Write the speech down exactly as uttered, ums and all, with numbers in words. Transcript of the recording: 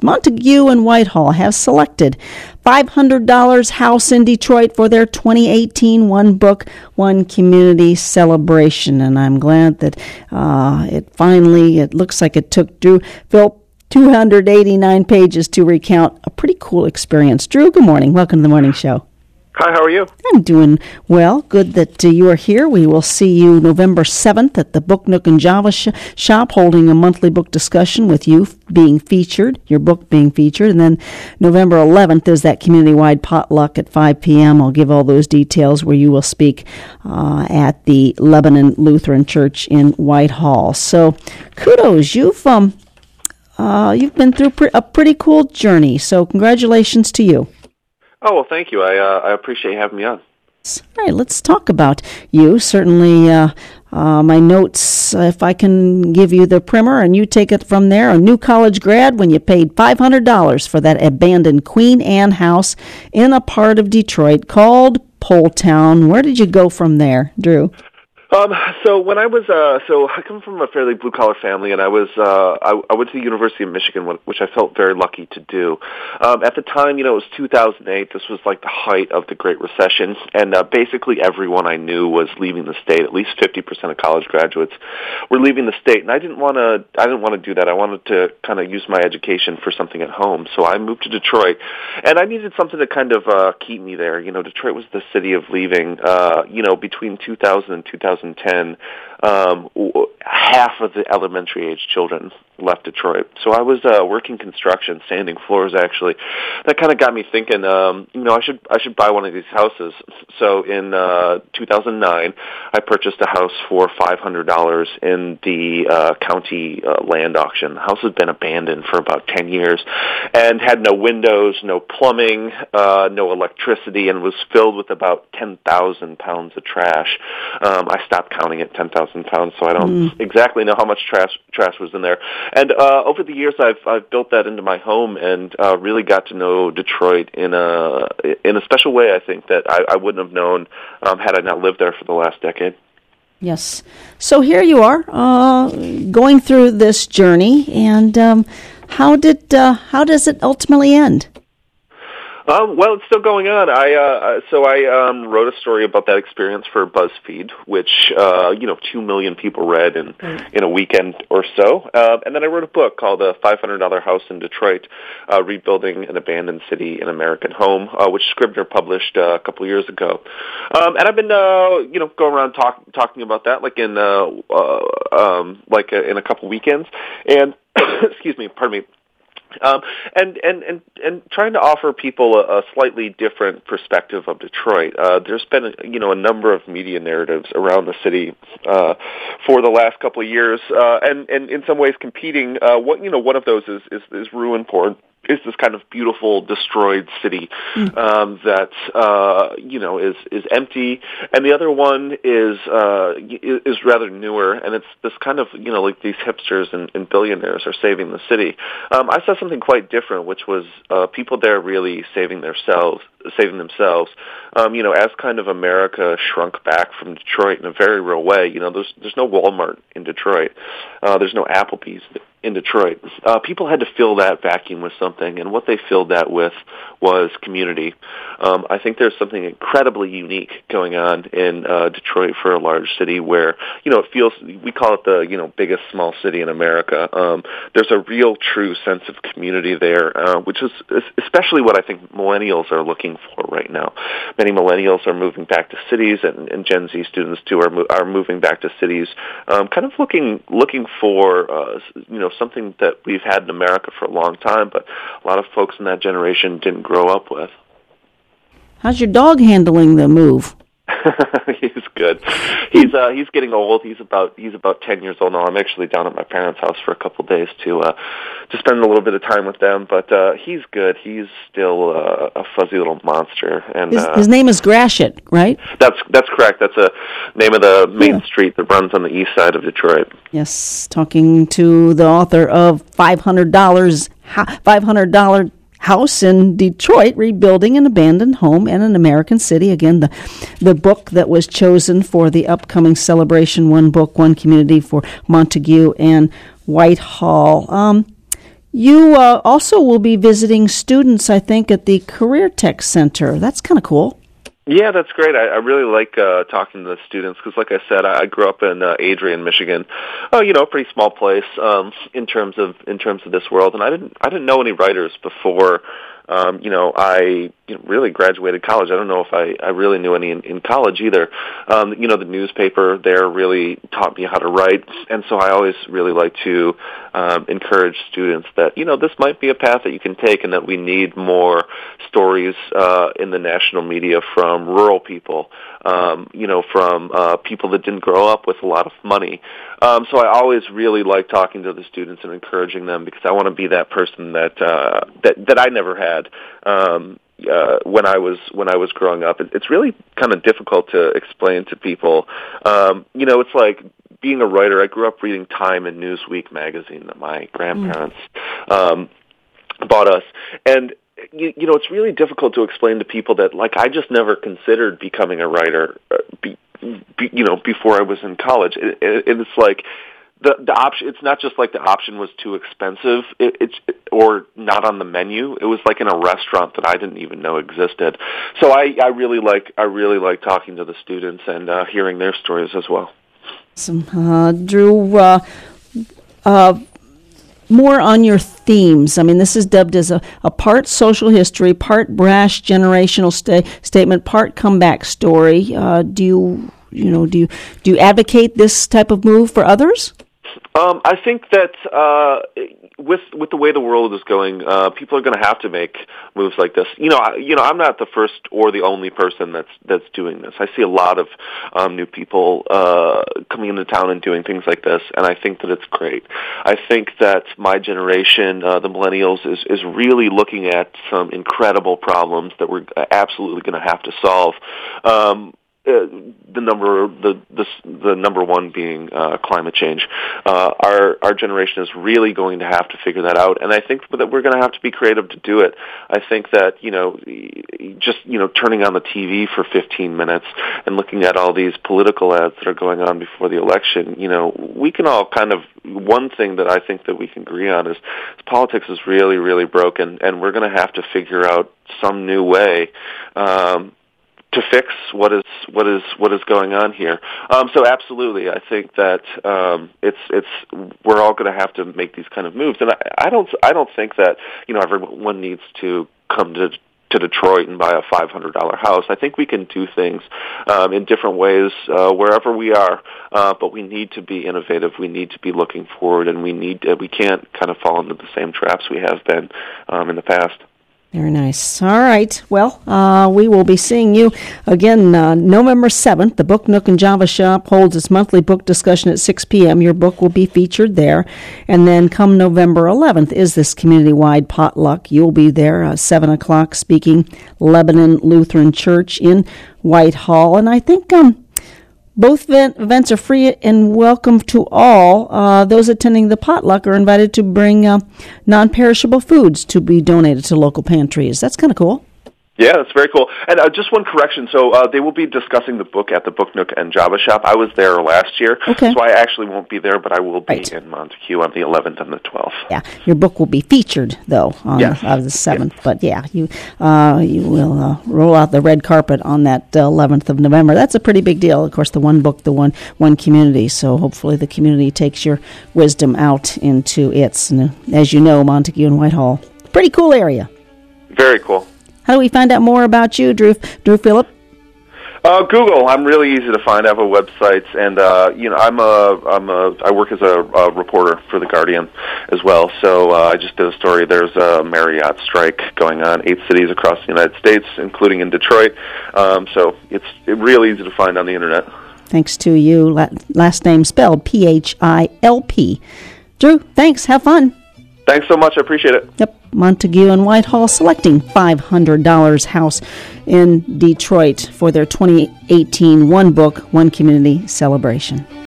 Montague and Whitehall have selected five hundred dollars House in Detroit for their twenty eighteen One Book, One Community celebration. And I'm glad that uh, it finally, it looks like it took Drew, Phil, two hundred eighty-nine pages to recount a pretty cool experience. Drew, good morning. Welcome to the morning show. Hi, how are you? I'm doing well. Good that uh, you are here. We will see you November seventh at the Book Nook and Java sh- shop, holding a monthly book discussion with you being featured, your book being featured. And then November eleventh is that community-wide potluck at five p.m. I'll give all those details, where you will speak uh, at the Lebanon Lutheran Church in Whitehall. So kudos. You've, um, uh, you've been through pre- a pretty cool journey. So congratulations to you. Oh, well, thank you. I uh, I appreciate you having me on. All right, let's talk about you. Certainly, uh, uh, my notes, uh, if I can give you the primer and you take it from there. A new college grad when you paid five hundred dollars for that abandoned Queen Anne house in a part of Detroit called Poletown. Where did you go from there, Drew? Um, so when I was, uh, so I come from a fairly blue-collar family, and I was, uh, I, I went to the University of Michigan, which I felt very lucky to do. Um, at the time, you know, it was two thousand eight. This was like the height of the Great Recession, and uh, basically everyone I knew was leaving the state. At least fifty percent of college graduates were leaving the state, and I didn't want to, I didn't want to do that. I wanted to kind of use my education for something at home, so I moved to Detroit, and I needed something to kind of uh, keep me there. You know, Detroit was the city of leaving. Uh, you know, between two thousand and two thousand ten, um, half of the elementary age children left Detroit. So I was uh, working construction, sanding floors. Actually, that kind of got me thinking. Um, you know, I should I should buy one of these houses. So in uh, two thousand nine, I purchased a house for five hundred dollars in the uh, county uh, land auction. The house had been abandoned for about ten years, and had no windows, no plumbing, uh, no electricity, and was filled with about ten thousand pounds of trash. Um, I stopped counting at ten thousand pounds, so I don't mm. exactly know how much trash trash was in there. And uh, over the years, I've I've built that into my home, and uh, really got to know Detroit in a in a special way. I think that I, I wouldn't have known um, had I not lived there for the last decade. Yes. So here you are, uh, going through this journey, and um, how did uh, how does it ultimately end? Um, well, it's still going on. I uh, so I um, wrote a story about that experience for BuzzFeed, which uh, you know two million people read in in a weekend or so. Uh, and then I wrote a book called "A five hundred dollar House in Detroit: uh, Rebuilding an Abandoned City, an American Home," uh, which Scribner published uh, a couple of years ago. Um, and I've been uh, you know going around talk, talking about that, like in uh, uh, um, like uh, in a couple weekends. And excuse me, pardon me. Um, and, and, and, and trying to offer people a, a slightly different perspective of Detroit. Uh, there's been, a, you know, a number of media narratives around the city uh, for the last couple of years, uh, and, and in some ways competing. Uh, what you know, one of those is is, is ruin porn. Is this kind of beautiful, destroyed city um, that uh, you know is is empty, and the other one is uh, is rather newer, and it's this kind of you know like these hipsters and, and billionaires are saving the city. Um, I saw something quite different, which was uh, people there really saving themselves, saving themselves. Um, you know, as kind of America shrunk back from Detroit in a very real way. You know, there's there's no Walmart in Detroit, uh, there's no Applebee's in Detroit. Uh, people had to fill that vacuum with something, and what they filled that with was community. Um, I think there's something incredibly unique going on in uh, Detroit for a large city where, you know, it feels, we call it the, you know, biggest small city in America. Um, there's a real true sense of community there, uh, which is especially what I think millennials are looking for right now. Many millennials are moving back to cities, and, and Gen Z students too are, mo- are moving back to cities, um, kind of looking, looking for, uh, you know, something that we've had in America for a long time, but a lot of folks in that generation didn't grow up with. How's your dog handling the move? He's good. He's uh, he's getting old. He's about he's about ten years old now. I'm actually down at my parents' house for a couple of days to uh, to spend a little bit of time with them. But uh, he's good. He's still uh, a fuzzy little monster. And his, uh, his name is Gratiot, right? That's that's correct. That's a name of the main yeah. street that runs on the east side of Detroit. Yes, talking to the author of five hundred dollars five hundred dollars House in Detroit, Rebuilding an Abandoned Home in an American City. Again, the the book that was chosen for the upcoming celebration, One Book, One Community for Montague and Whitehall. Um, You uh, also will be visiting students, I think, at the Career Tech Center. That's kind of cool. Yeah, that's great. I, I really like uh, talking to the students because, like I said, I, I grew up in uh, Adrian, Michigan. Oh, you know, pretty small place um, in terms of in terms of this world, and I didn't I didn't know any writers before. Um, you know, I you know, really graduated college. I don't know if I, I really knew any in, in college either. Um, you know, the newspaper there really taught me how to write, and so I always really like to um, encourage students that, you know, this might be a path that you can take and that we need more stories uh, in the national media from rural people, um, you know, from uh, people that didn't grow up with a lot of money. Um, so I always really like talking to the students and encouraging them because I want to be that person that uh, that that I never had um, uh, when I was when I was growing up. It, it's really kind of difficult to explain to people. Um, you know, it's like being a writer. I grew up reading Time and Newsweek magazine that my grandparents um, bought us, and you, you know, it's really difficult to explain to people that, like, I just never considered becoming a writer. Uh, be, Be, you know, before I was in college, it, it, it's like the the option. It's not just like the option was too expensive. It, it's or not on the menu. It was like in a restaurant that I didn't even know existed. So I, I really like I really like talking to the students and uh, hearing their stories as well. Awesome, uh, Drew. Uh, uh, more on your themes. I mean, this is dubbed as a, a part social history, part brash generational sta- statement, part comeback story. Uh, do you, you know, do you do you advocate this type of move for others? Um, I think that uh, with with the way the world is going, uh, people are going to have to make moves like this. You know, I, you know, I'm not the first or the only person that's that's doing this. I see a lot of um, new people uh, coming into town and doing things like this, and I think that it's great. I think that my generation, uh, the millennials, is is really looking at some incredible problems that we're absolutely going to have to solve. Um, Uh, the number, the, the the number one being uh, climate change. Uh, our our generation is really going to have to figure that out, and I think that we're going to have to be creative to do it. I think that, you know, just you know, turning on the T V for fifteen minutes and looking at all these political ads that are going on before the election, you know, we can all kind of, one thing that I think that we can agree on is, is politics is really, really broken, and we're going to have to figure out some new way Um, to fix what is what is what is going on here. Um, so absolutely, I think that um, it's it's we're all going to have to make these kind of moves, and I, I don't I don't think that, you know, everyone needs to come to to Detroit and buy a five hundred dollar house. I think we can do things um, in different ways uh, wherever we are, uh, but we need to be innovative. We need to be looking forward, and we need to, we can't kind of fall into the same traps we have been um, in the past. Very nice. All right. Well, uh, we will be seeing you again uh, November seventh. The Book Nook and Java Shop holds its monthly book discussion at six p.m. Your book will be featured there. And then come November eleventh is this community-wide potluck. You'll be there uh, seven o'clock speaking Lebanon Lutheran Church in Whitehall. And I think um, both events are free and welcome to all. Uh, those attending the potluck are invited to bring uh, non-perishable foods to be donated to local pantries. That's kind of cool. Yeah, that's very cool. And uh, just one correction. So uh, they will be discussing the book at the Book Nook and Java Shop. I was there last year, okay. So I actually won't be there, but I will be right. in Montague on the eleventh and the twelfth. Yeah, your book will be featured, though, on yes. the, on the seventh. Yes. But, yeah, you uh, you will uh, roll out the red carpet on that uh, eleventh of November. That's a pretty big deal. Of course, the one book, the one one community. So hopefully the community takes your wisdom out into its, and as you know, Montague and Whitehall, pretty cool area. Very cool. How do we find out more about you, Drew Drew Phillip? Uh, Google. I'm really easy to find. I have a website, and uh, you know, I'm a I'm a I work as a, a reporter for The Guardian as well. So uh, I just did a story. There's a Marriott strike going on, eight cities across the United States, including in Detroit. Um, so it's really easy to find on the internet. Thanks to you. Last name spelled P H I L P. Drew, thanks. Have fun. Thanks so much. I appreciate it. Yep. Montague and Whitehall selecting five hundred dollars house in Detroit for their twenty eighteen One Book, One Community celebration.